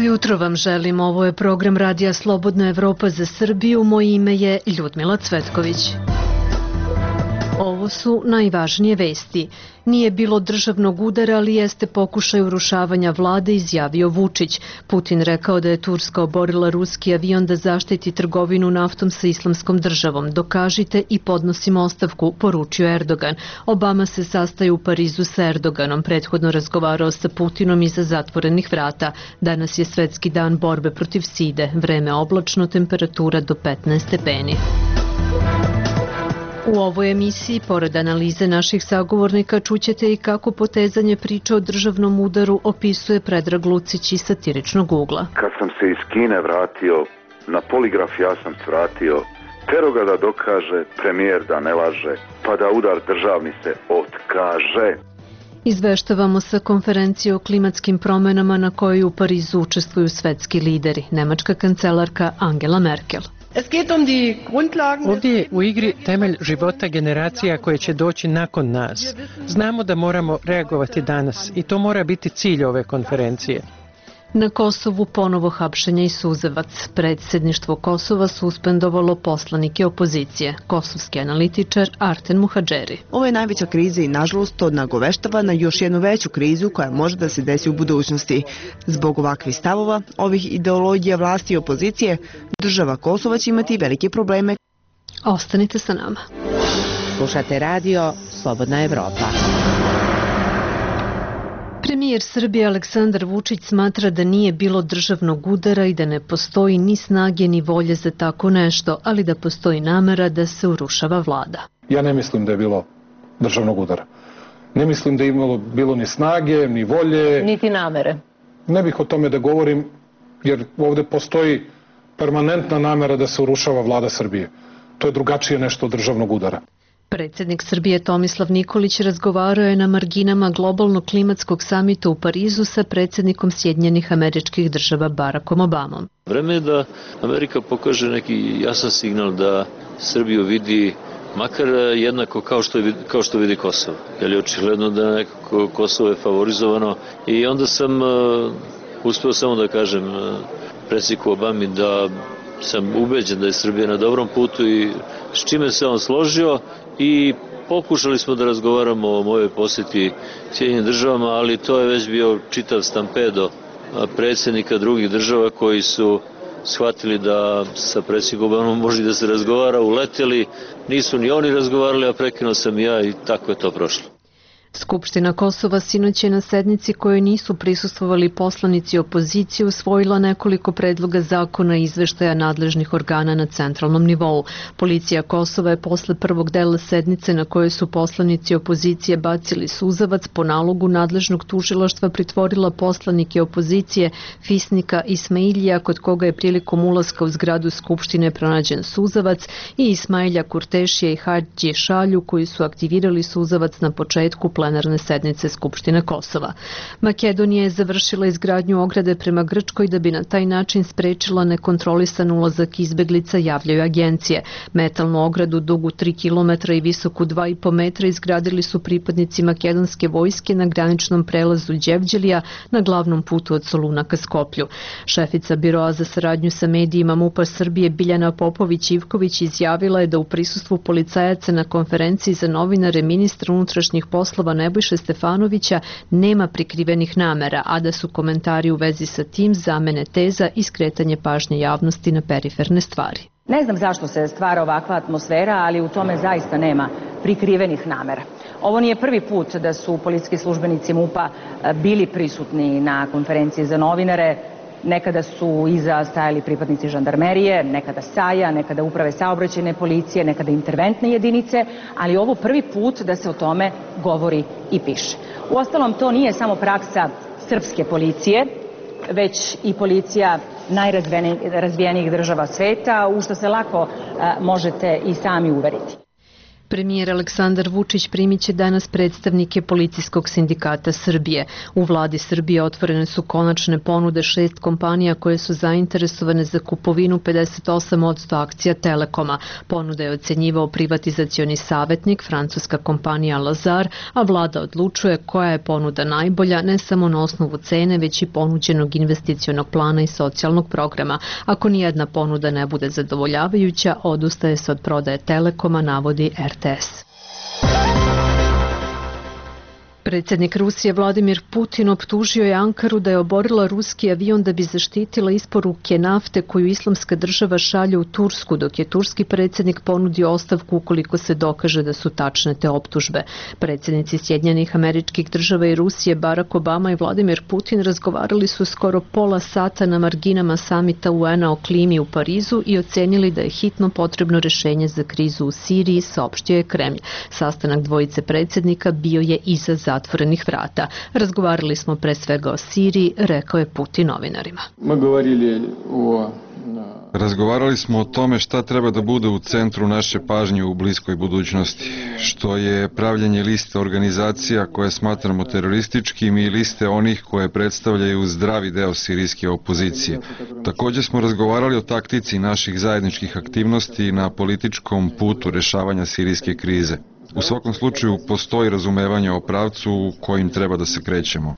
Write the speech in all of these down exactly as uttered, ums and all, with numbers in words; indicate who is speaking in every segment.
Speaker 1: jutro vam želim, ovo je program Radija Slobodna Evropa za Srbiju, moje ime je Ljudmila Cvetković. Ovo su najvažnije vesti. Nije bilo državnog udara, ali jeste pokušaj urušavanja vlade, izjavio Vučić. Putin rekao da je Turska oborila ruski avion da zaštiti trgovinu naftom sa islamskom državom. Dokažite i podnosimo ostavku, poručio Erdogan. Obama se sastaje u Parizu sa Erdoganom, prethodno razgovarao sa Putinom iza zatvorenih vrata. Danas je svetski dan borbe protiv side. Vreme oblačno, temperatura do petnaest stepeni. U ovoj emisiji, pored analize naših sagovornika, čućete i kako potezanje priče o državnom udaru opisuje Predrag Lucić iz satiričnog ugla.
Speaker 2: Kad sam se iz Kine vratio, na poligraf ja sam svratio, tero ga da dokaže, premijer da ne laže, pa da udar državni se otkaže.
Speaker 1: Izveštavamo sa konferencije o klimatskim promenama na kojoj u Parizu učestvuju svetski lideri, nemačka kancelarka Angela Merkel.
Speaker 3: Ovdje je u igri temelj života generacija koje će doći nakon nas. Znamo da moramo reagovati danas i to mora biti cilj ove konferencije.
Speaker 1: Na Kosovu ponovo hapšenje i suzavac. Predsjedništvo Kosova suspendovalo poslanike opozicije. Kosovski analitičar Arten Muhadžeri.
Speaker 4: Ovo je najveća kriza i nažalost to nagoveštava na još jednu veću krizu koja može da se desi u budućnosti. Zbog ovakvih stavova, ovih ideologija vlasti i opozicije, država Kosova će imati velike probleme.
Speaker 1: Ostanite sa nama.
Speaker 5: Slušate radio Slobodna Evropa.
Speaker 1: Premijer Srbije Aleksandar Vučić smatra da nije bilo državnog udara i da ne postoji ni snage ni volje za tako nešto, ali da postoji namera da se urušava vlada.
Speaker 6: Ja ne mislim da je bilo državnog udara. Ne mislim da je imalo bilo ni snage, ni volje.
Speaker 5: Niti namere.
Speaker 6: Ne bih o tome da govorim, jer ovdje postoji permanentna namera da se urušava vlada Srbije. To je drugačije nešto od državnog udara.
Speaker 1: Predsjednik Srbije Tomislav Nikolić razgovarao je na marginama globalnog klimatskog samita u Parizu sa predsjednikom Sjedinjenih Američkih Država Barackom Obamom.
Speaker 7: Vreme je da Amerika pokaže neki jasan signal da Srbiju vidi makar jednako kao što, je, kao što vidi Kosovo. Jer je očigledno da nekako Kosovo je favorizovano i onda sam uh, uspeo samo da kažem uh, predsjedniku Obami da sam ubeđen da je Srbija na dobrom putu i s čime se on složio i pokušali smo da razgovaramo o mojoj posjeti Sjedinjenim državama, ali to je već bio čitav stampedo predsjednika drugih država koji su shvatili da sa predsjednikom Obamom može da se razgovara, uleteli, nisu ni oni razgovarali, a prekinuo sam i ja i tako je to prošlo.
Speaker 1: Skupština Kosova sinoć je na sednici kojoj nisu prisustvovali poslanici opozicije usvojila nekoliko predloga zakona i izveštaja nadležnih organa na centralnom nivou. Policija Kosova je posle prvog dela sednice na kojoj su poslanici opozicije bacili suzavac po nalogu nadležnog tužilaštva pritvorila poslanike opozicije Fisnika Ismailija, kod koga je prilikom ulaska u zgradu Skupštine pronađen suzavac, i Ismailja Kurtešija i Hadži Šalju, koji su aktivirali suzavac na početku plenarne sednice Skupštine Kosova. Makedonija je završila izgradnju ograde prema Grčkoj da bi na taj način sprečila nekontrolisan ulazak izbeglica, javljaju agencije. Metalnu ogradu dugu tri kilometra i visoku dva i po metra izgradili su pripadnici makedonske vojske na graničnom prelazu Đevđelija na glavnom putu od Soluna ka Skoplju. Šefica Biroa za saradnju sa medijima MUP-a Srbije Biljana Popović-Ivković izjavila je da u prisustvu policajaca na konferenciji za novinare ministra unutrašnjih poslova Nebojše Stefanovića nema prikrivenih namera, a da su komentari u vezi sa tim zamene teza i skretanje pažnje javnosti na periferne stvari.
Speaker 8: Ne znam zašto se stvara ovakva atmosfera, ali u tome zaista nema prikrivenih namera. Ovo nije prvi put da su policijski službenici MUP-a bili prisutni na konferenciji za novinare. Nekada su iza stajali pripadnici žandarmerije, nekada SAJ-a, nekada uprave saobraćajne policije, nekada interventne jedinice, ali ovo prvi put da se o tome govori i piše. Uostalom, to nije samo praksa srpske policije, već i policija najrazvijenijih država sveta, u što se lako a, možete i sami uveriti.
Speaker 1: Premijer Aleksandar Vučić primit će danas predstavnike Policijskog sindikata Srbije. U vladi Srbije otvorene su konačne ponude šest kompanija koje su zainteresovane za kupovinu pedeset osam posto akcija Telekoma. Ponude je ocenjivao privatizacioni savjetnik, francuska kompanija Lazar, a vlada odlučuje koja je ponuda najbolja ne samo na osnovu cene, već i ponuđenog investicionog plana i socijalnog programa. Ako nijedna ponuda ne bude zadovoljavajuća, odustaje se od prodaje Telekoma, navodi R T S. Predsjednik Rusije Vladimir Putin optužio je Ankaru da je oborila ruski avion da bi zaštitila isporuke nafte koju Islamska država šalje u Tursku, dok je turski predsjednik ponudio ostavku ukoliko se dokaže da su tačne te optužbe. Predsjednici Sjedinjenih Američkih Država i Rusije Barack Obama i Vladimir Putin razgovarali su skoro pola sata na marginama samita U N-a o klimi u Parizu i ocenili da je hitno potrebno rešenje za krizu u Siriji, saopštio je Kremlj. Sastanak dvojice predsjednika bio je iza zatvorenih vrata. Razgovarali smo pre svega o Siriji, rekao je Putin novinarima.
Speaker 9: Razgovarali smo o tome šta treba da bude u centru naše pažnje u bliskoj budućnosti, što je pravljenje liste organizacija koje smatramo terorističkim i liste onih koje predstavljaju zdravi deo sirijske opozicije. Također smo razgovarali o taktici naših zajedničkih aktivnosti na političkom putu rešavanja sirijske krize. U svakom slučaju postoji razumevanje o pravcu kojim treba da se krećemo.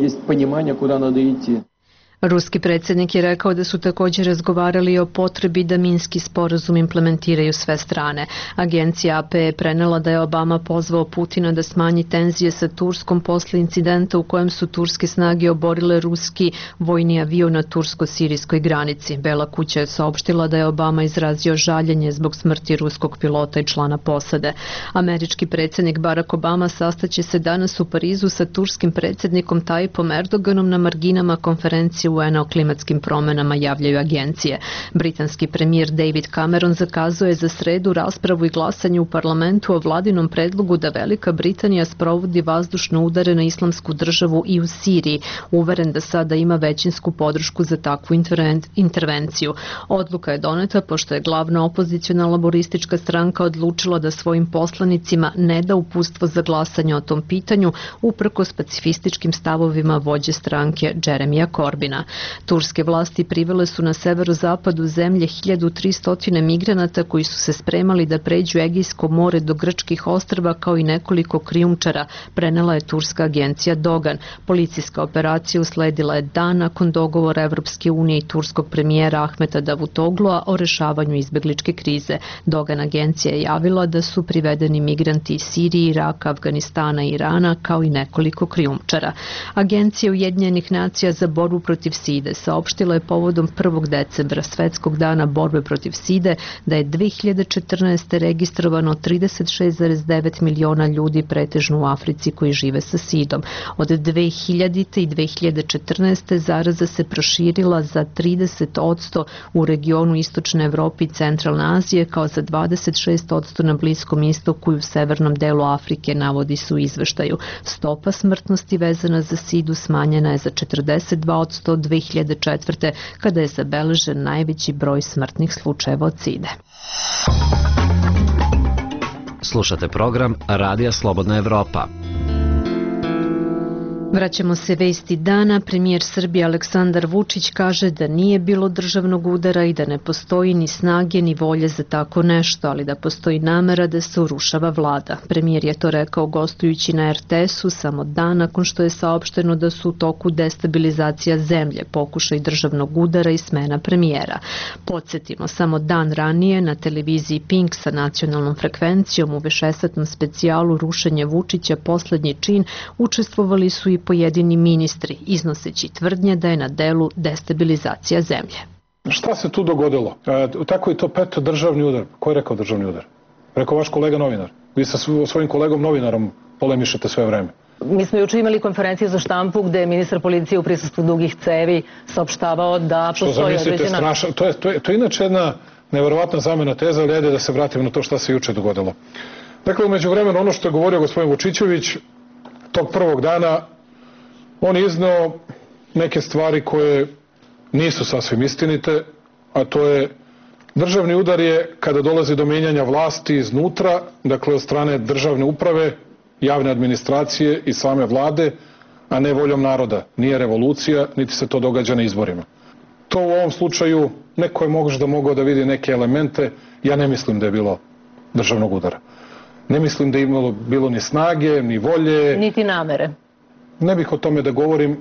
Speaker 1: Ruski predsjednik je rekao da su također razgovarali o potrebi da Minski sporazum implementiraju sve strane. Agencija A P je prenela da je Obama pozvao Putina da smanji tenzije sa Turskom posle incidenta u kojem su turske snage oborile ruski vojni avion na tursko-sirijskoj granici. Bela kuća je saopštila da je Obama izrazio žaljenje zbog smrti ruskog pilota i člana posade. Američki predsjednik Barack Obama sastaće se danas u Parizu sa turskim predsjednikom Tayyipom Erdoganom na marginama konferencije U N-a o klimatskim promenama, javljaju agencije. Britanski premijer David Cameron zakazuje za sredu raspravu i glasanje u parlamentu o vladinom predlogu da Velika Britanija sprovodi vazdušne udare na Islamsku državu i u Siriji, uveren da sada ima većinsku podršku za takvu intervenciju. Odluka je doneta pošto je glavna opoziciona laboristička stranka odlučila da svojim poslanicima ne da uputstvo za glasanje o tom pitanju, uprkos pacifističkim stavovima vođe stranke Jeremija Corbina. Turske vlasti privele su na severozapadu zemlje hiljadu tristo migranata koji su se spremali da pređu Egejsko more do grčkih ostrva kao i nekoliko krijumčara, prenela je turska agencija Dogan. Policijska operacija usledila je dan nakon dogovora Evropske unije i turskog premijera Ahmeta Davutoglua o rešavanju izbegličke krize. Dogan agencija je javila da su privedeni migranti iz Sirije, Iraka, Afganistana i Irana kao i nekoliko krijumčara. Agencija Ujedinjenih nacija za borbu protiv side saopštila je povodom prvog decembra, Svetskog dana borbe protiv side, da je dve hiljade četrnaeste. registrovano trideset šest zarez devet miliona ljudi, pretežno u Africi, koji žive sa sidom. Od dve hiljadite. i dve hiljade četrnaeste. zaraza se proširila za trideset posto u regionu Istočne Evrope i Centralne Azije, kao za dvadeset šest posto na Bliskom istoku i u severnom delu Afrike, navodi su u izveštaju. Stopa smrtnosti vezana za sidu smanjena je za četrdeset dva posto od dve hiljade četvrte. kada je zabeležen najveći broj smrtnih slučajeva od side.
Speaker 10: Slušate program Radija Slobodna Evropa.
Speaker 1: Vraćamo se vesti dana. Premijer Srbije Aleksandar Vučić kaže da nije bilo državnog udara i da ne postoji ni snage ni volje za tako nešto, ali da postoji namera da se urušava vlada. Premijer je to rekao gostujući na R T S-u samo dan nakon što je saopšteno da su u toku destabilizacija zemlje, pokušaj državnog udara i smena premijera. Podsjetimo, samo dan ranije na televiziji Pink sa nacionalnom frekvencijom u višesatnom specijalu Rušenje Vučića, poslednji čin, učestvovali su i pojedini ministri, iznoseći tvrdnje da je na delu destabilizacija zemlje.
Speaker 6: Šta se tu dogodilo? E, tako je to pet državni udar. Ko je rekao državni udar? Rekao vaš kolega novinar. Vi sa svojim kolegom novinarom polemišete sve vreme.
Speaker 8: Mi smo juče imali konferenciju za štampu gde je ministar policije u prisustvu dugih cevi saopštavao da postoji određena...
Speaker 6: Strašno, to je, to, je, to je inače jedna neverovatna zamena teza, ali ajde da se vratimo na to šta se juče dogodilo. Dakle, umeđu vremenu, ono što je govorio gospodin Vučićević, tog prvog dana, on je izneo neke stvari koje nisu sasvim istinite, a to je Državni udar je kada dolazi do menjanja vlasti iznutra, dakle od strane državne uprave, javne administracije i same vlade, a ne voljom naroda. Nije revolucija, niti se to događa na izborima. To u ovom slučaju neko je možda mogao da vidi neke elemente, ja ne mislim da je bilo državnog udara. Ne mislim da je imalo bilo ni snage, ni volje.
Speaker 11: Niti namere.
Speaker 6: Ne bih o tome da govorim,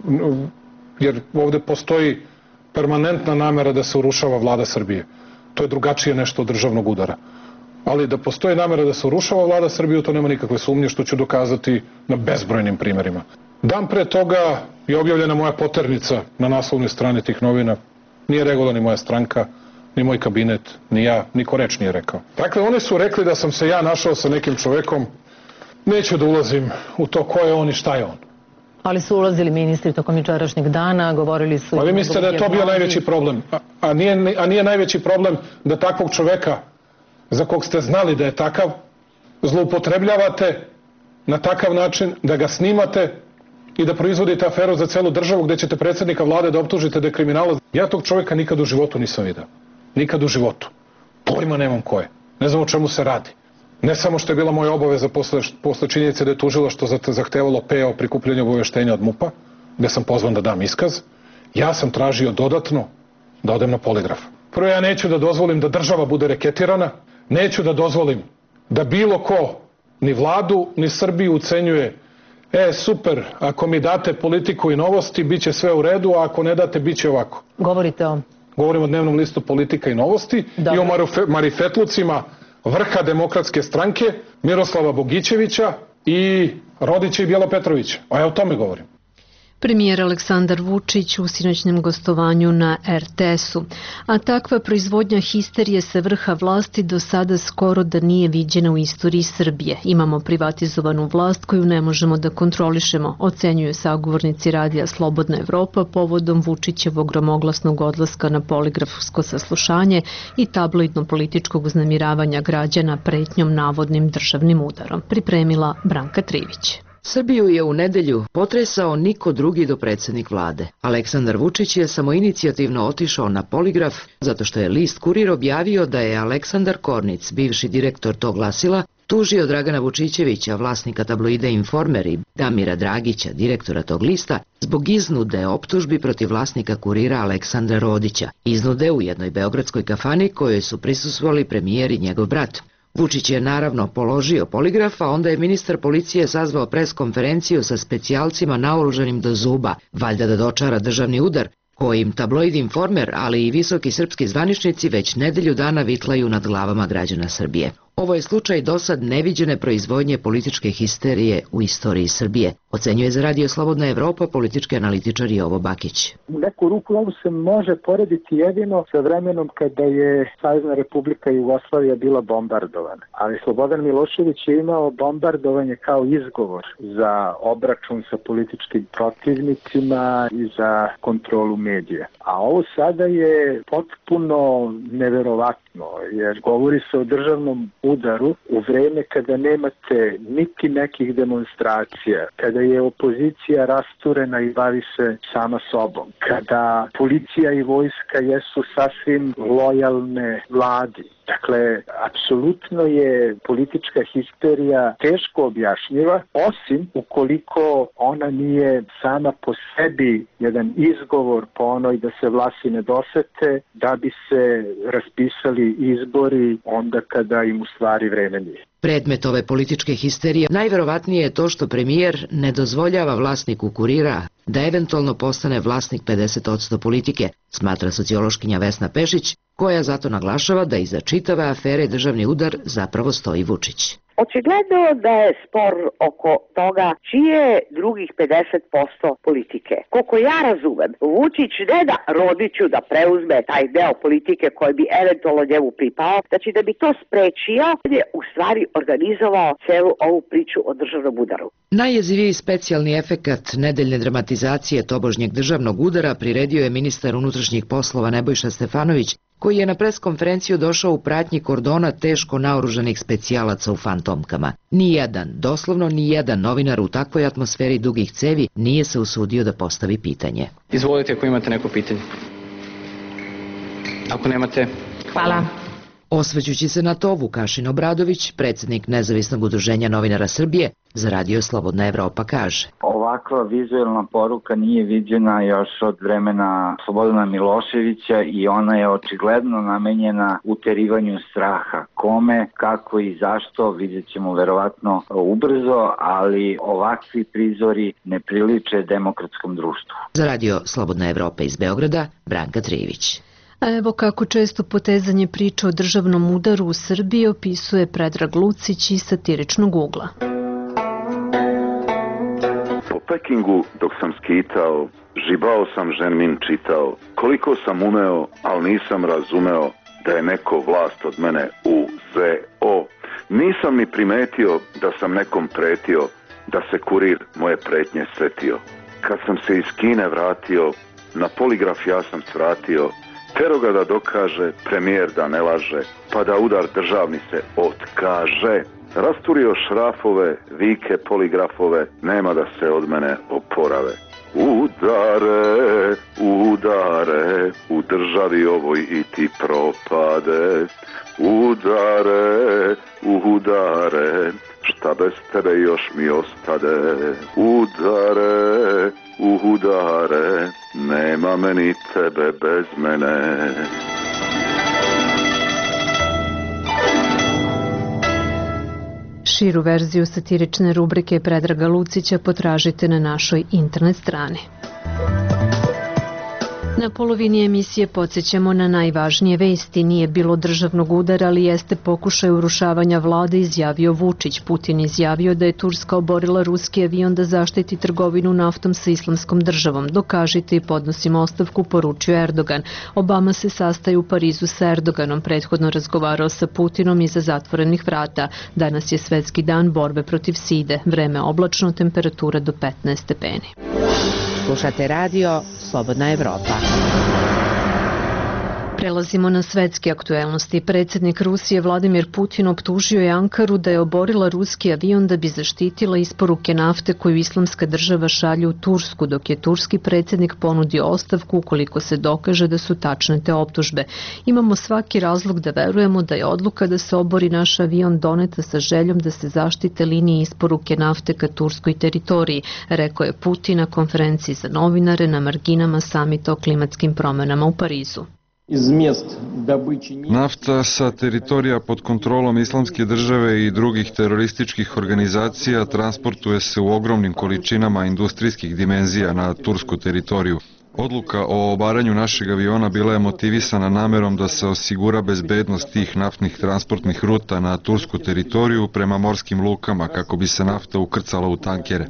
Speaker 6: jer ovde postoji permanentna namera da se urušava vlada Srbije. To je drugačije nešto od državnog udara. Ali da postoji namera da se urušava vlada Srbije, to nema nikakve sumnje, što ću dokazati na bezbrojnim primerima. Dan pre toga je objavljena moja poternica na naslovnoj strani tih novina. Nije reagovala ni moja stranka, ni moj kabinet, ni ja, niko reč nije rekao. Dakle, oni su rekli da sam se ja našao sa nekim čovekom. Neću da ulazim u to ko je on i šta je on.
Speaker 11: Ali su ulazili ministri tokom jučerašnjeg dana, govorili su...
Speaker 6: A vi mislite da je to bio najveći problem? A, a, nije, a nije najveći problem da takvog čoveka, za kog ste znali da je takav, zloupotrebljavate na takav način, da ga snimate i da proizvodite aferu za celu državu gde ćete predsjednika vlade da optužite da je kriminalac? Ja tog čoveka nikad u životu nisam vidio. Nikad u životu. Pojma nemam ko je. Ne znam o čemu se radi. Ne samo što je bila moja obaveza posle, posle činjenice da je tužilaštvo zahtevalo P O prikupljanje obaveštenja od MUP-a, gde sam pozvan da dam iskaz, ja sam tražio dodatno da odem na poligraf. Prvo, ja neću da dozvolim da država bude reketirana, neću da dozvolim da bilo ko, ni vladu, ni Srbiju ucenjuje: e, super, ako mi date politiku i novosti, bit će sve u redu, a ako ne date, bit će ovako.
Speaker 11: Govorite o...
Speaker 6: Govorim o dnevnom listu Politika i novosti. Dobre. I o marifetlucima vrha Demokratske stranke, Miroslava Bogićevića i Rodića i Bijela Petrovića. A ja o tome govorim.
Speaker 1: Premijer Aleksandar Vučić u sinoćnem gostovanju na R T S-u. A takva proizvodnja histerije sa vrha vlasti do sada skoro da nije viđena u istoriji Srbije. Imamo privatizovanu vlast koju ne možemo da kontrolišemo, ocenjuju sagovornici radija Slobodna Evropa povodom Vučićevog gromoglasnog odlaska na poligrafsko saslušanje i tabloidno-političkog uznemiravanja građana pretnjom navodnim državnim udarom. Pripremila Branka Trivić.
Speaker 12: Srbiju je u nedelju potresao niko drugi do predsjednik vlade. Aleksandar Vučić je samoinicijativno otišao na poligraf zato što je list Kurir objavio da je Aleksandar Kornic, bivši direktor tog glasila, tužio Dragana Vučićevića, vlasnika tabloida Informer, i Damira Dragića, direktora tog lista, zbog iznude optužbi protiv vlasnika Kurira Aleksandra Rodića. Iznude u jednoj beogradskoj kafani kojoj su prisustvovali premijer i njegov brat. Vučić je naravno položio poligraf, a onda je ministar policije sazvao preskonferenciju sa specijalcima naoružanim do zuba, valjda da dočara državni udar, kojim tabloid Informer, ali i visoki srpski zvaničnici već nedelju dana vitlaju nad glavama građana Srbije. Ovo je slučaj dosad neviđene proizvodnje političke histerije u istoriji Srbije, ocenjuje za Radio Slobodna Evropa politički analitičar Jovo Bakić.
Speaker 13: U neku ruku ovo se može porediti jedino sa vremenom kada je Savezna Republika Jugoslavija bila bombardovana. Ali Slobodan Milošević je imao bombardovanje kao izgovor za obračun sa političkim protivnicima i za kontrolu medija. A ovo sada je potpuno neverovatno, jer govori se o državnom udaru u vreme kada nemate niti nekih demonstracija, kada je opozicija rasturena i bavi se sama sobom, kada policija i vojska jesu sasvim lojalne vladi. Dakle, apsolutno je politička histerija teško objašnjiva, osim ukoliko ona nije sama po sebi jedan izgovor po onoj da se vlasi ne dosete, da bi se raspisali izbori onda kada im u stvari vreme nije.
Speaker 12: Predmet ove političke histerije najverovatnije je to što premijer ne dozvoljava vlasniku Kurira da eventualno postane vlasnik pedeset posto politike, smatra sociološkinja Vesna Pešić, koja zato naglašava da iza čitave afere državni udar zapravo stoji Vučić.
Speaker 14: Očigledno da je spor oko toga čije je drugih pedeset posto politike. Koliko ja razumem, Vučić ne da Rodiću da preuzme taj deo politike koji bi eventualno njemu pripao, znači da bi to sprečio, je u stvari organizovao celu ovu priču o državnom udaru.
Speaker 12: Najjeziviji specijalni efekat nedeljne dramatizacije tobožnjeg državnog udara priredio je ministar unutrašnjih poslova Nebojša Stefanović, koji je na preskonferenciju došao u pratnji kordona teško naoružanih specijalaca u fantomkama. Nijedan, doslovno nijedan novinar u takvoj atmosferi dugih cevi nije se usudio da postavi pitanje.
Speaker 15: Izvolite ako imate neko pitanje. Ako nemate,
Speaker 11: Hvala.
Speaker 12: Osvećući se na to, Vukašin Obradović, predsjednik Nezavisnog udruženja novinara Srbije, za Radio Slobodna Evropa kaže:
Speaker 15: Ovakva vizualna poruka nije viđena još od vremena Slobodana Miloševića i ona je očigledno namenjena uterivanju straha. Kome, kako i zašto vidjet ćemo verovatno ubrzo, ali ovakvi prizori ne priliče demokratskom društvu.
Speaker 12: Za Radio Slobodna Evropa iz Beograda, Branka Trijević.
Speaker 1: A evo kako često potezanje priča o državnom udaru u Srbiji opisuje Predrag Lucić iz satiričnog ugla.
Speaker 2: Po Pekingu dok sam skitao, žibao sam Ženmin čitao, koliko sam umeo, ali nisam razumeo da je neko vlast od mene uzeo. Nisam ni primetio da sam nekom pretio, da se kurir moje pretnje setio. Kad sam se iz Kine vratio, na poligraf ja sam svratio, tero ga da dokaže, premijer da ne laže, pa da udar državni se otkaže. Rasturio šrafove, vike poligrafove, nema da se od mene oporave. Udare, udare, u državi ovoj i ti propade. Udare, udare, šta bez tebe još mi ostade. Udare, udare, nema meni tebe bez mene.
Speaker 1: Širu verziju satirične rubrike Predraga Lucića potražite na našoj internet strani. Na polovini emisije podsjećamo na najvažnije vesti. Nije bilo državnog udara, ali jeste pokušaj urušavanja vlade, izjavio Vučić. Putin izjavio da je Turska oborila ruski avion da zaštiti trgovinu naftom sa islamskom državom. Dokažite i podnosimo ostavku, poručio Erdogan. Obama se sastaje u Parizu sa Erdoganom, prethodno razgovarao sa Putinom iza zatvorenih vrata. Danas je svetski dan borbe protiv side. Vreme oblačno, temperatura do petnaest stepeni.
Speaker 5: Slušate radio Slobodna Evropa.
Speaker 1: Prelazimo na svetske aktuelnosti. Predsjednik Rusije Vladimir Putin optužio je Ankaru da je oborila ruski avion da bi zaštitila isporuke nafte koju islamska država šalje u Tursku, dok je turski predsjednik ponudio ostavku ukoliko se dokaže da su tačne te optužbe. Imamo svaki razlog da verujemo da je odluka da se obori naš avion doneta sa željom da se zaštite linije isporuke nafte ka turskoj teritoriji, rekao je Putin na konferenciji za novinare na marginama samita o klimatskim promenama u Parizu.
Speaker 9: Nafta sa teritorija pod kontrolom Islamske države i drugih terorističkih organizacija transportuje se u ogromnim količinama industrijskih dimenzija na tursku teritoriju. Odluka o obaranju našeg aviona bila je motivisana namerom da se osigura bezbednost tih naftnih transportnih ruta na tursku teritoriju prema morskim lukama kako bi se nafta ukrcala u tankere.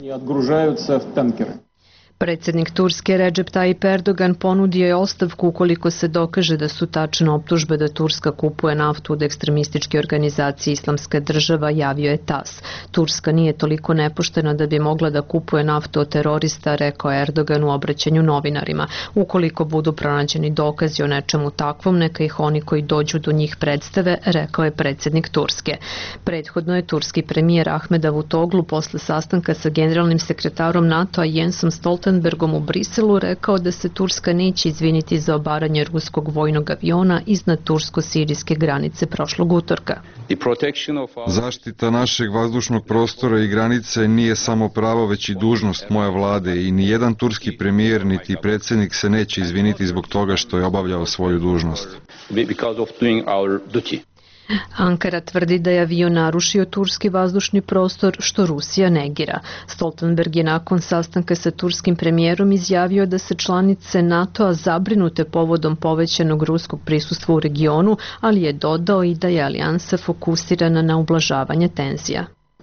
Speaker 1: Predsjednik Turske Recep Tayyip Erdogan ponudio je ostavku ukoliko se dokaže da su tačne optužbe da Turska kupuje naftu od ekstremističke organizacije Islamska država, javio je tas. Turska nije toliko nepoštena da bi mogla da kupuje naftu od terorista, rekao Erdogan u obraćanju novinarima. Ukoliko budu pronađeni dokazi o nečemu takvom, neka ih oni koji dođu do njih predstave, rekao je predsjednik Turske. Prethodno je turski premijer Ahmed Davutoglu posle sastanka sa generalnim sekretarom NATO-a Jensom Stoltenbergom Stoltenbergom u Briselu rekao da se Turska neće izviniti za obaranje ruskog vojnog aviona iznad tursko-sirijske granice prošlog utorka.
Speaker 9: Zaštita našeg vazdušnog prostora i granice nije samo pravo, već i dužnost moje vlade i ni jedan turski premijer niti predsjednik se neće izviniti zbog toga što je obavljao svoju dužnost.
Speaker 1: Ankara tvrdi da je avion narušio turski vazdušni prostor, što Rusija negira. Stoltenberg je nakon sastanka sa turskim premijerom izjavio da se članice NATO-a zabrinute povodom povećanog ruskog prisustva u regionu, ali je dodao i da je alijansa fokusirana na ublažavanje tenzija.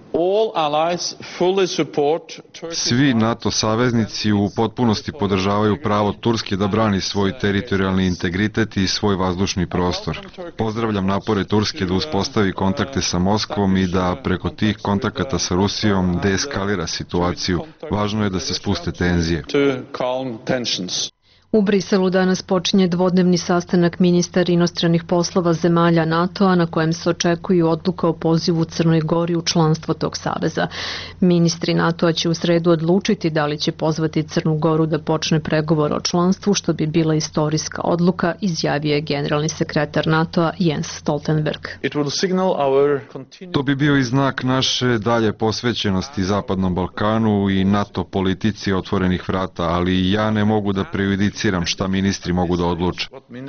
Speaker 9: Svi NATO saveznici u potpunosti podržavaju pravo Turske da brani svoj teritorijalni integritet i svoj vazdušni prostor. Pozdravljam napore Turske da uspostavi kontakte sa Moskvom i da preko tih kontakata sa Rusijom deeskalira situaciju. Važno je da se spuste tenzije.
Speaker 1: U Briselu danas počinje dvodnevni sastanak ministara inostranih poslova zemalja NATO-a na kojem se očekuju odluka o pozivu Crnoj Gori u članstvo tog saveza. Ministri NATO-a će u sredu odlučiti da li će pozvati Crnu Goru da počne pregovor o članstvu, što bi bila istorijska odluka, izjavio je generalni sekretar NATO-a Jens Stoltenberg.
Speaker 9: To bi bio i znak naše dalje posvećenosti Zapadnom Balkanu i NATO politici otvorenih vrata, ali ja ne mogu da prejudiciram šta ministri mogu da odluče.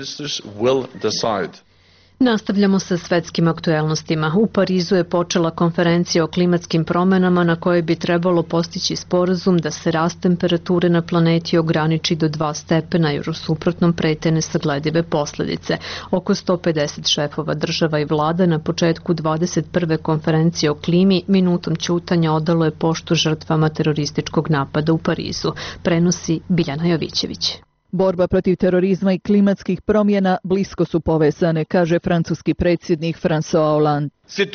Speaker 1: Nastavljamo sa svetskim aktuelnostima. U Parizu je počela konferencija o klimatskim promenama na kojoj bi trebalo postići sporazum da se rast temperature na planeti ograniči do dva stepena jer u suprotnom prete nesagledive posledice. Oko sto pedeset šefova država i vlada na početku dvadeset prve konferencije o klimi minutom ćutanja odalo je poštu žrtvama terorističkog napada u Parizu. Prenosi Biljana Jovićević.
Speaker 16: Borba protiv terorizma i klimatskih promjena blisko su povezane, kaže francuski predsjednik François Hollande.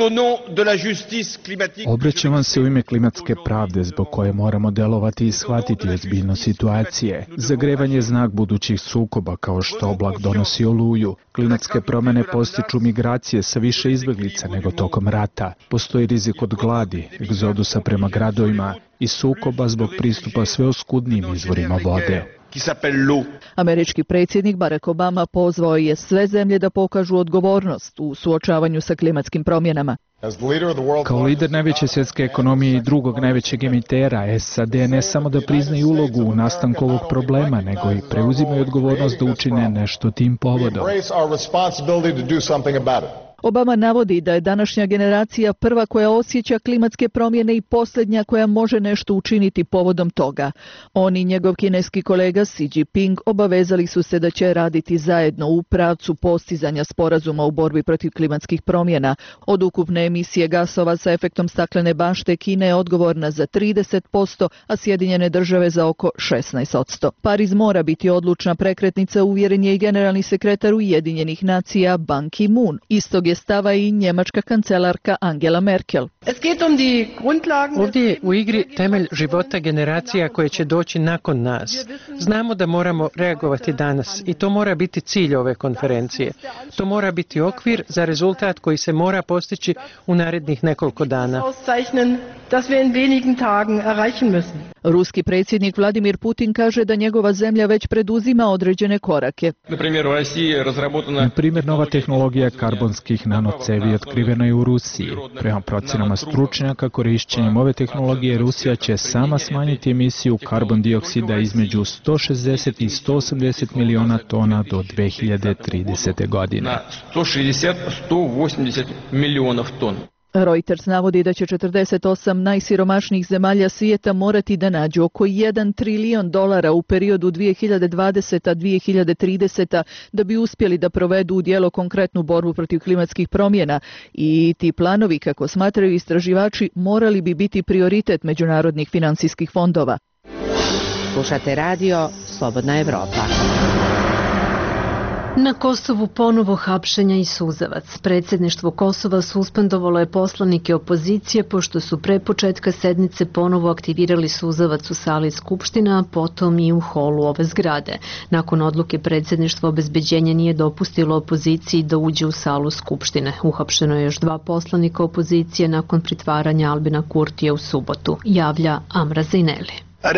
Speaker 17: Obraćam vam se u ime klimatske pravde zbog koje moramo delovati i shvatiti ozbiljnost situacije. Zagrevanje je znak budućih sukoba kao što oblak donosi oluju. Klimatske promjene postiču migracije sa više izbjeglica nego tokom rata. Postoji rizik od gladi, egzodusa prema gradovima i sukoba zbog pristupa sve oskudnijim izvorima vode.
Speaker 16: Američki predsjednik Barack Obama pozvao je sve zemlje da pokažu odgovornost u suočavanju sa klimatskim promjenama.
Speaker 17: Kao lider najveće svjetske ekonomije i drugog najvećeg emitera, S A D ne samo da priznaju ulogu u nastanku ovog problema, nego i preuzimaju odgovornost da učine nešto tim povodom.
Speaker 16: Obama navodi da je današnja generacija prva koja osjeća klimatske promjene i posljednja koja može nešto učiniti povodom toga. On i njegov kineski kolega Xi Jinping obavezali su se da će raditi zajedno u pravcu postizanja sporazuma u borbi protiv klimatskih promjena. Od ukupne emisije gasova sa efektom staklene bašte Kina je odgovorna za trideset posto, a Sjedinjene države za oko šesnaest posto. Pariz mora biti odlučna prekretnica, uvjeren je i generalni sekretar Ujedinjenih nacija Ban Ki-moon. Istog je stava i njemačka kancelarka Angela Merkel.
Speaker 3: Ovdje je u igri temelj života generacija koje će doći nakon nas. Znamo da moramo reagovati danas i to mora biti cilj ove konferencije. To mora biti okvir za rezultat koji se mora postići u narednih nekoliko dana.
Speaker 16: Ruski predsjednik Vladimir Putin kaže da njegova zemlja već preduzima određene korake.
Speaker 17: Na primjer, nova tehnologija karbonskih nanocevi otkrivena je u Rusiji. Prema procenama stručnjaka, korišćenjem ove tehnologije Rusija će sama smanjiti emisiju karbon dioksida između sto šezdeset i sto osamdeset miliona tona do dve hiljade tridesete. godine.
Speaker 16: Reuters navodi da će četrdeset osam najsiromašnijih zemalja svijeta morati da nađu oko jedan trilion dolara u periodu dvije hiljade dvadesete do dvije hiljade tridesete. da bi uspjeli da provedu u djelo konkretnu borbu protiv klimatskih promjena i ti planovi, kako smatraju istraživači, morali bi biti prioritet međunarodnih financijskih fondova.
Speaker 5: Slušate radio Slobodna Evropa.
Speaker 1: Na Kosovu ponovo hapšenja i suzavac. Predsjedništvo Kosova suspendovalo je poslanike opozicije pošto su pre početka sednice ponovo aktivirali suzavac u sali Skupština, a potom i u holu ove zgrade. Nakon odluke predsjedništvo obezbeđenja nije dopustilo opoziciji da uđe u salu Skupštine. Uhapšeno je još dva poslanika opozicije nakon pritvaranja Albina Kurtija u subotu, javlja Amra Zejneli.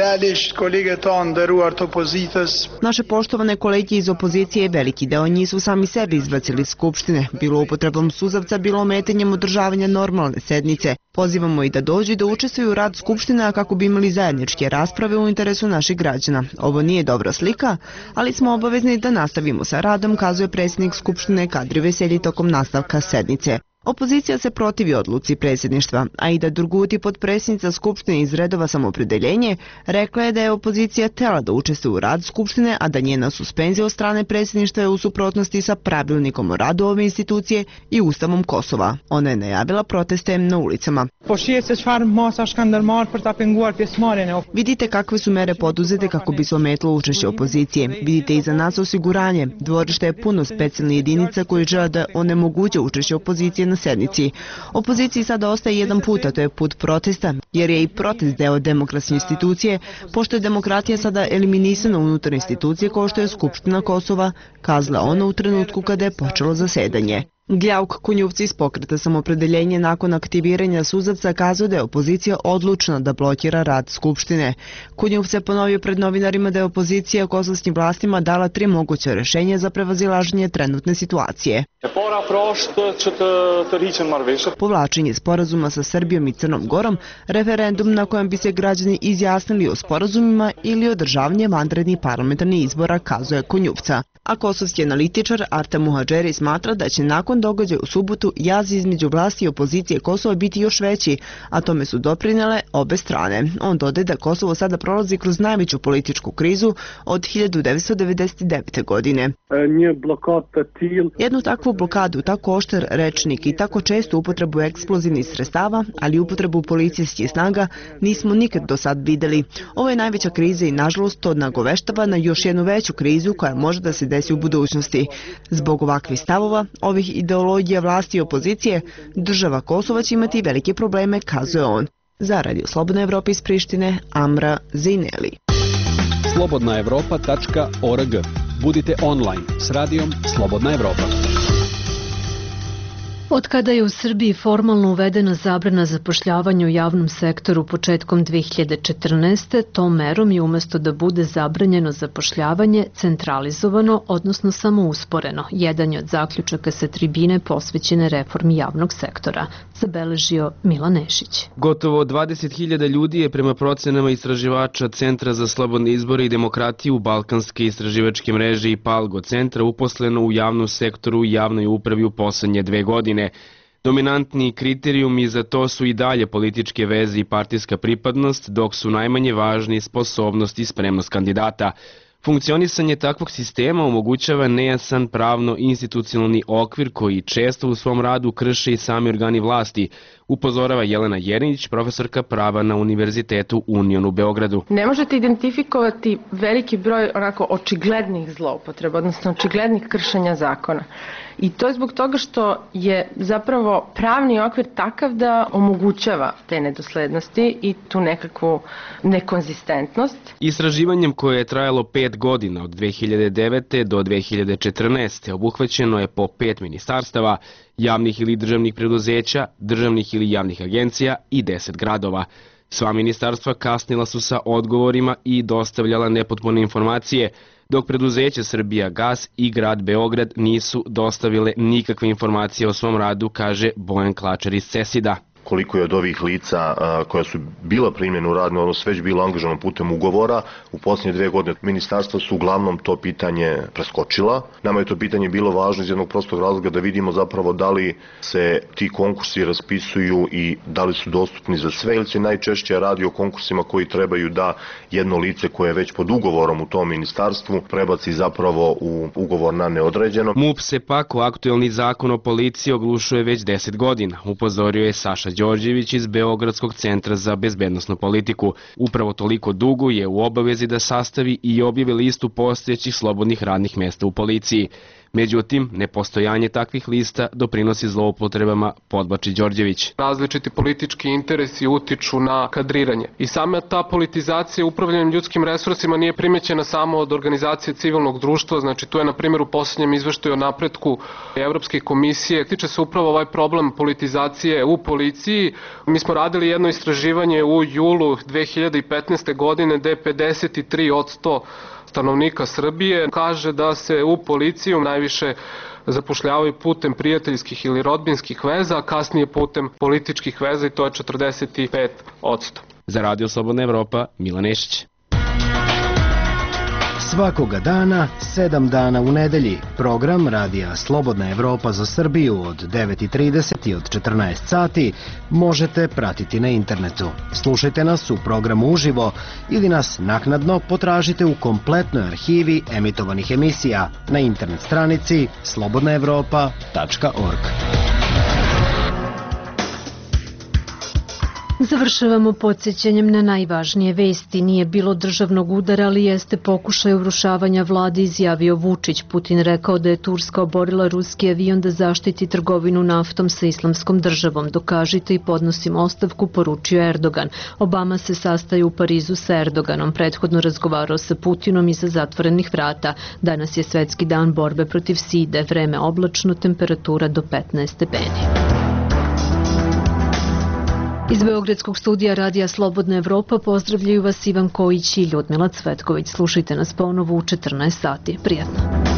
Speaker 4: Naše poštovane kolege iz opozicije, veliki deo njih su sami sebe izbacili iz Skupštine, bilo upotrebom suzavca, bilo ometanjem održavanja normalne sednice. Pozivamo i da dođu i da učestvuju u rad Skupština kako bi imali zajedničke rasprave u interesu naših građana. Ovo nije dobra slika, ali smo obavezni da nastavimo sa radom, kazuje predsjednik Skupštine Kadri Veselji tokom nastavka sednice. Opozicija se protivi odluci predsjedništva, a Ida Durguti, potpredsjednica Skupštine iz redova Samoopredjeljenje, rekla je da je opozicija htjela da učestvuje u rad Skupštine, a da njena suspenzija od strane predsjedništva je u suprotnosti sa pravilnikom o radu ove institucije i Ustavom Kosova. Ona je najavila proteste na ulicama. Vidite kakve su mere poduzete kako bi se ometilo učešće opozicije. Vidite iza nas osiguranje. Dvorište je puno specijalnih jedinica koji žele da onemoguće učešće opozicije na sednici. Opoziciji sada ostaje jedan put, a to je put protesta, jer je i protest deo demokratske institucije, pošto je demokratija sada eliminisana unutar institucije kao što je Skupština Kosova, kazala ona u trenutku kada je počelo zasedanje. Gljauk Kunjuvci iz Pokreta Samopredeljenje nakon aktiviranja suzavca kazao da je opozicija odlučna da blokira rad Skupštine. Kunjuvce je ponovio pred novinarima da je opozicija kosovskim vlastima dala tri moguće rešenja za prevazilaženje trenutne situacije. Povlačenje sporazuma sa Srbijom i Crnom Gorom, referendum na kojem bi se građani izjasnili o sporazumima ili održavanje vanrednih parlamentarnih izbora, kazuje Kunjuvca. A kosovski analitičar Artem Muhadžeri smatra da će nakon događaja u subotu jaz između vlasti i opozicije Kosova biti još veći, a tome su doprinele obe strane. On dodaje da Kosovo sada prolazi kroz najveću političku krizu od hiljadu devetsto devedeset devete. godine. Jednu takvu blokadu, tako oštar rečnik i tako čestu upotrebu eksplozivnih sredstava, ali upotrebu policijskih snaga nismo nikad do sad videli. Ovo je najveća kriza i nažalost to nagoveštava na još jednu veću krizu koja može da se desi u budućnosti. Zbog ovakvih stavova, ovih ideologija vlasti i opozicije, država Kosova će imati velike probleme, kazuje on. Za Radio Slobodna Evropa iz Prištine, Amra Zineli.
Speaker 18: slobodna evropa tačka org. Budite online s radijom Slobodna Evropa.
Speaker 1: Od kada je u Srbiji formalno uvedena zabrana zapošljavanja u javnom sektoru početkom dve hiljade četrnaeste. tom merom je umesto da bude zabranjeno zapošljavanje centralizovano, odnosno samo usporeno. Jedan je od zaključaka sa tribine posvećene reformi javnog sektora, zabeležio Milan Nešić.
Speaker 19: Gotovo dvadeset hiljada ljudi je prema procenama istraživača Centra za slobodne izbore i demokratiju Balkanske istraživačke mreže i Palgo centra uposleno u javnom sektoru i javnoj upravi u poslednje dve godine. Dominantni kriterijumi za to su i dalje političke veze i partijska pripadnost, dok su najmanje važni sposobnost i spremnost kandidata. Funkcionisanje takvog sistema omogućava nejasan pravno-institucionalni okvir koji često u svom radu krše i sami organi vlasti, upozorava Jelena Jerinić, profesorka prava na Univerzitetu Union u Beogradu.
Speaker 20: Ne možete identifikovati veliki broj onako očiglednih zloupotreba, odnosno očiglednih kršenja zakona. I to je zbog toga što je zapravo pravni okvir takav da omogućava te nedoslednosti i tu nekakvu nekonzistentnost.
Speaker 19: Istraživanjem koje je trajalo pet godina od dve hiljade devete. do dve hiljade četrnaeste. obuhvaćeno je po pet ministarstava, javnih ili državnih preduzeća, državnih ili javnih agencija i deset gradova. Sva ministarstva kasnila su sa odgovorima i dostavljala nepotpune informacije, dok preduzeće Srbijagas i grad Beograd nisu dostavile nikakve informacije o svom radu, kaže Bojan Klačar iz CESID-a.
Speaker 21: Koliko je od ovih lica a, koja su bila primljena u radni odnos već bilo angažovano putem ugovora, u posljednje dve godine ministarstva su uglavnom to pitanje preskočila. Nama je to pitanje bilo važno iz jednog prostog razloga da vidimo zapravo da li se ti konkursi raspisuju i da li su dostupni za sve, ili se najčešće radi o konkursima koji trebaju da jedno lice koje je već pod ugovorom u tom ministarstvu prebaci zapravo u ugovor na neodređeno.
Speaker 19: MUP se pak o aktuelni zakon o policiji oglušuje već deset godina, upozorio je Saša Đorđević iz Beogradskog centra za bezbednosnu politiku. Upravo toliko dugo je u obavezi da sastavi i objavi listu postojećih slobodnih radnih mesta u policiji. Međutim, nepostojanje takvih lista doprinosi zloupotrebama, podbači Đorđević.
Speaker 22: Različiti politički interesi utiču na kadriranje. I sama ta politizacija upravljanjem ljudskim resursima nije primećena samo od organizacije civilnog društva, znači tu je na primjer u posljednjem izveštaju o napretku Evropske komisije. Tiče se upravo ovaj problem politizacije u policiji. Mi smo radili jedno istraživanje u julu dve hiljade petnaeste. godine gde pedeset tri posto stanovnika Srbije kaže da se u policiju najviše zapošljavaju putem prijateljskih ili rodbinskih veza, a kasnije putem političkih veza i to je četrdeset pet posto.
Speaker 19: Za Radio Slobodna Evropa, Milan Nešić.
Speaker 23: Svakoga dana, sedam dana u nedelji, program Radija Slobodna Evropa za Srbiju od devet i trideset i od četrnaest sati možete pratiti na internetu. Slušajte nas u programu uživo ili nas naknadno potražite u kompletnoj arhivi emitovanih emisija na internet stranici slobodna evropa tačka org.
Speaker 1: Završavamo podsjećanjem na najvažnije vesti. Nije bilo državnog udara, ali jeste pokušaj urušavanja vlade, izjavio Vučić. Putin rekao da je Turska oborila ruski avion da zaštiti trgovinu naftom sa islamskom državom. Dokažite i podnosim ostavku, poručio Erdogan. Obama se sastaje u Parizu sa Erdoganom. Prethodno razgovarao sa Putinom iza zatvorenih vrata. Danas je svetski dan borbe protiv side. Vreme oblačno, temperatura do petnaest stepeni. Iz Beogradskog studija Radija Slobodna Evropa pozdravljaju vas Ivan Kojić i Ljudmila Cvetković. Slušajte nas ponovo u četrnaest sati. Prijatno.